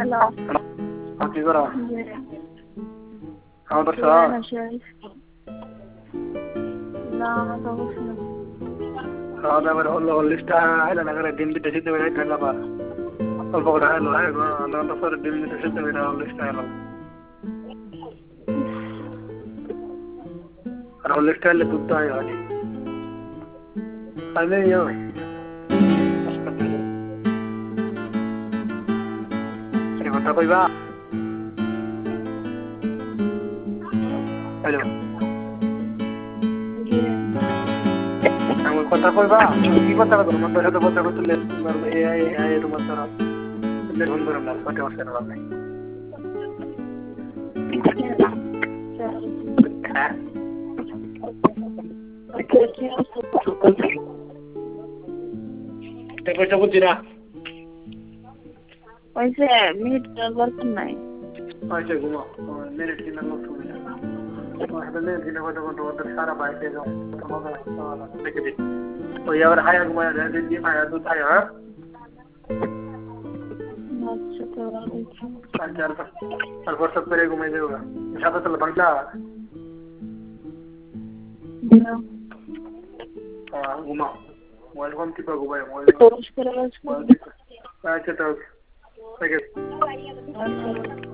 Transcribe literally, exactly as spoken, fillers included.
Hello. हाँ की करा हाँ बस Kaya na siya. Na ako siya. हाँ मैं मेरे होल होल लिस्ट है ना अगर दिन भी तैसे तो मेरा करना पा और बहुत है लो है ना तो फिर दिन भी तैसे तो मेरा होल लिस्ट है लो और होल लिस्ट है ले दूध तो है यार अरे ये अरे बता कोई बात हेलो আমি কথা কইবা কি কথা কইবা মন সাথে কথা কইলে এ আই আই এর মত না লে ফোন করো না কথা হচ্ছে না ভাই হ্যাঁ te কইছো বুঝিরা ওইসে মিট বলছেন নাই আচ্ছা ঘুমা মিনিট দিন না শুনে هذا اللي هو ده ده الشارع بعد كده طبعا كده ويا ور حاجه ما ده دي ما ده تايا अच्छा और और सब करेगा मैं देगा ज्यादा तो बंगला हां घुमा वेलकम की पर घुमाए वेलकम अच्छा तो